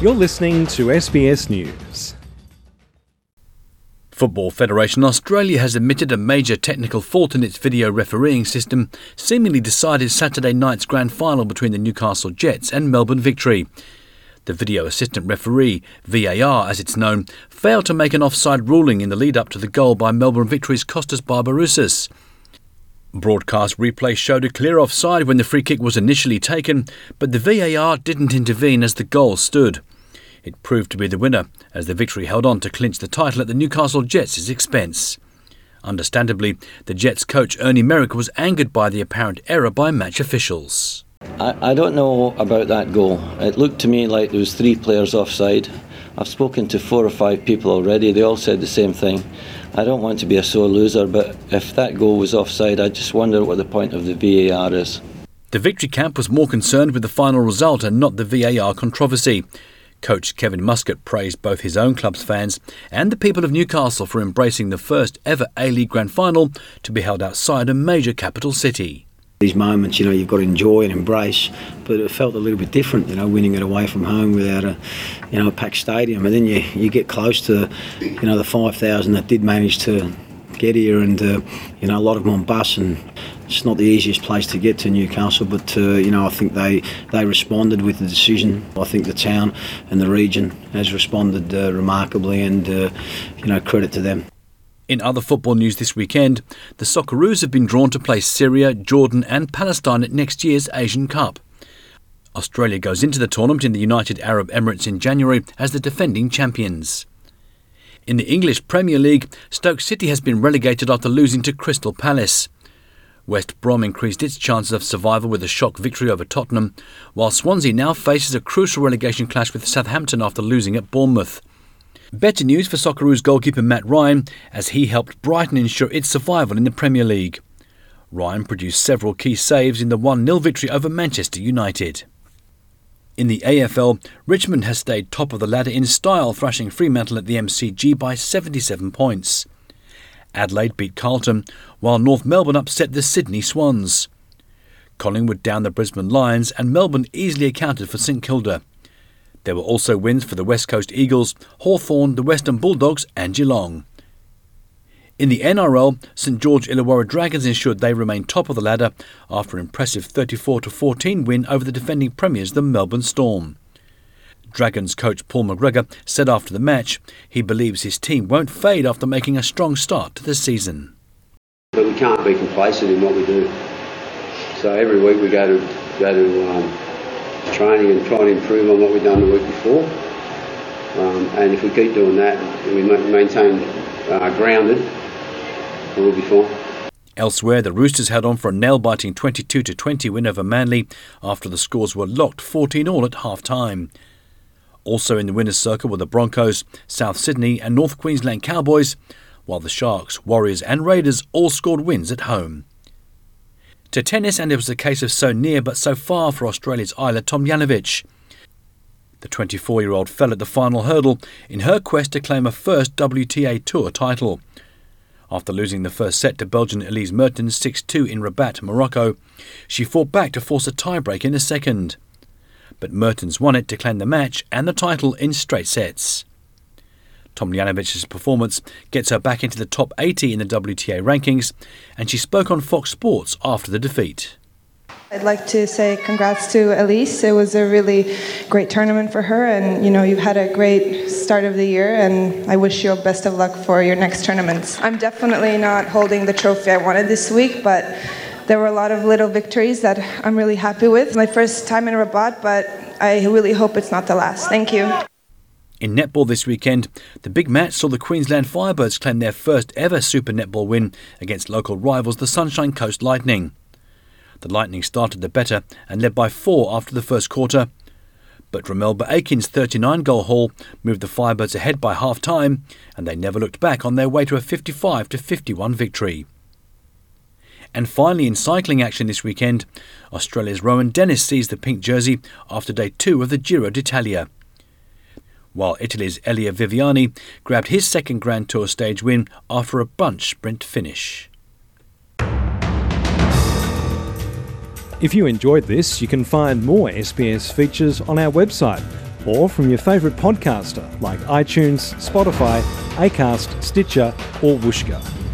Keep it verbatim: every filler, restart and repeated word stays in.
You're listening to S B S News. Football Federation Australia has admitted a major technical fault in its video refereeing system seemingly decided Saturday night's grand final between the Newcastle Jets and Melbourne Victory. The video assistant referee, V A R as it's known, failed to make an offside ruling in the lead-up to the goal by Melbourne Victory's Kostas Barbarouses. Broadcast replay showed a clear offside when the free kick was initially taken, but the V A R didn't intervene as the goal stood. It proved to be the winner, as the Victory held on to clinch the title at the Newcastle Jets' expense. Understandably, the Jets coach Ernie Merrick was angered by the apparent error by match officials. I, I don't know about that goal. It looked to me like there was three players offside. I've spoken to four or five people already. They all said the same thing. I don't want to be a sore loser, but if that goal was offside, I just wonder what the point of the V A R is. The Victory camp was more concerned with the final result and not the V A R controversy. Coach Kevin Muscat praised both his own club's fans and the people of Newcastle for embracing the first ever A-League Grand Final to be held outside a major capital city. These moments, you know, you've got to enjoy and embrace, but it felt a little bit different, you know, winning it away from home without a, you know, a packed stadium. And then you, you get close to, you know, the five thousand that did manage to get here, and, uh, you know, a lot of them on bus, and it's not the easiest place to get to, Newcastle, but, uh, you know, I think they, they responded with the decision. I think the town and the region has responded uh, remarkably, and, uh, you know, credit to them. In other football news this weekend, the Socceroos have been drawn to play Syria, Jordan and Palestine at next year's Asian Cup. Australia goes into the tournament in the United Arab Emirates in January as the defending champions. In the English Premier League, Stoke City has been relegated after losing to Crystal Palace. West Brom increased its chances of survival with a shock victory over Tottenham, while Swansea now faces a crucial relegation clash with Southampton after losing at Bournemouth. Better news for Socceroos goalkeeper Matt Ryan, as he helped Brighton ensure its survival in the Premier League. Ryan produced several key saves in the one nil victory over Manchester United. In the A F L, Richmond has stayed top of the ladder in style, thrashing Fremantle at the M C G by seventy-seven points. Adelaide beat Carlton, while North Melbourne upset the Sydney Swans. Collingwood downed the Brisbane Lions, and Melbourne easily accounted for St Kilda. There were also wins for the West Coast Eagles, Hawthorn, the Western Bulldogs and Geelong. In the N R L, St George Illawarra Dragons ensured they remained top of the ladder after an impressive thirty-four to fourteen win over the defending premiers, the Melbourne Storm. Dragons coach Paul McGregor said after the match he believes his team won't fade after making a strong start to the season. But we can't be complacent in what we do. So every week we go to go to um, training and try and improve on what we've done the week before. Um, and if we keep doing that and we maintain uh, grounded, we'll be fine. Elsewhere, the Roosters held on for a nail-biting twenty-two to twenty win over Manly after the scores were locked fourteen all at half-time. Also in the winners' circle were the Broncos, South Sydney and North Queensland Cowboys, while the Sharks, Warriors and Raiders all scored wins at home. To tennis, and it was a case of so near but so far for Australia's Isla Tomljanovic. The twenty-four-year-old fell at the final hurdle in her quest to claim a first W T A Tour title. After losing the first set to Belgian Elise Mertens six two in Rabat, Morocco, she fought back to force a tiebreak in the second. But Mertens won it to claim the match and the title in straight sets. Tomljanovic's performance gets her back into the top eighty in the W T A rankings, and she spoke on Fox Sports after the defeat. I'd like to say congrats to Elise. It was a really great tournament for her, and you know, you've had a great start of the year, and I wish you best of luck for your next tournaments. I'm definitely not holding the trophy I wanted this week, but there were a lot of little victories that I'm really happy with. My first time in Rabat, but I really hope it's not the last. Thank you. In netball this weekend, the big match saw the Queensland Firebirds claim their first ever Super Netball win against local rivals the Sunshine Coast Lightning. The Lightning started the better and led by four after the first quarter, but Romelba Aikin's thirty-nine goal haul moved the Firebirds ahead by half-time, and they never looked back on their way to a fifty-five to fifty-one victory. And finally, in cycling action this weekend, Australia's Rowan Dennis seized the pink jersey after day two of the Giro d'Italia, while Italy's Elia Viviani grabbed his second Grand Tour stage win after a bunch sprint finish. If you enjoyed this, you can find more S B S features on our website, or from your favourite podcaster like iTunes, Spotify, Acast, Stitcher or Whooshkaa.